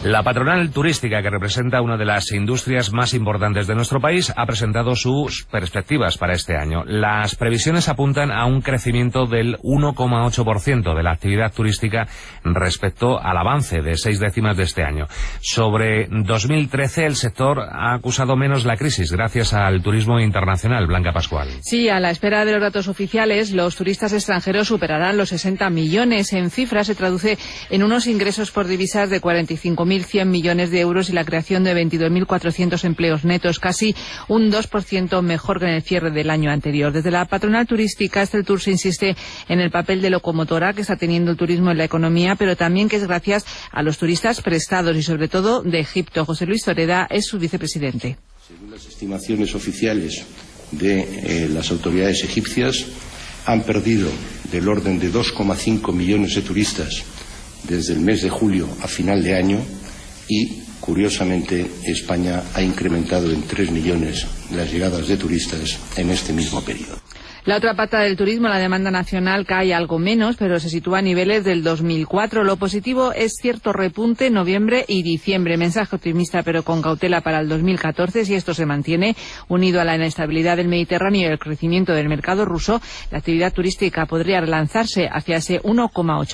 La patronal turística, que representa una de las industrias más importantes de nuestro país, ha presentado sus perspectivas para este año. Las previsiones apuntan a un crecimiento del 1,8% de la actividad turística respecto al avance de 6 décimas de este año. Sobre 2013, el sector ha acusado menos la crisis gracias al turismo internacional. Blanca Pascual. Sí, a la espera de los datos oficiales, los turistas extranjeros superarán los 60 millones. En cifras se traduce en unos ingresos por divisas de 45.100 millones de euros y la creación de 22.400 empleos netos, casi un 2% mejor que en el cierre del año anterior. Desde la patronal turística, Esteltur se insiste en el papel de locomotora que está teniendo el turismo en la economía, pero también que es gracias a los turistas prestados y sobre todo de Egipto. José Luis Zoreda es su vicepresidente. Según las estimaciones oficiales de las autoridades egipcias, han perdido del orden de 2,5 millones de turistas desde el mes de julio a final de año y, curiosamente, España ha incrementado en 3 millones las llegadas de turistas en este mismo periodo. La otra pata del turismo, la demanda nacional, cae algo menos, pero se sitúa a niveles del 2004. Lo positivo es cierto repunte en noviembre y diciembre. Mensaje optimista, pero con cautela para el 2014. Si esto se mantiene, unido a la inestabilidad del Mediterráneo y el crecimiento del mercado ruso, la actividad turística podría relanzarse hacia ese 1,8%.